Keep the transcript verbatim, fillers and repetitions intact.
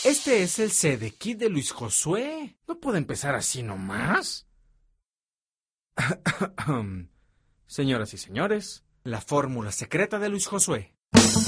Este es el C-D Kit de Luis Josué. ¿No puede empezar así nomás? Señoras y señores, la fórmula secreta de Luis Josué.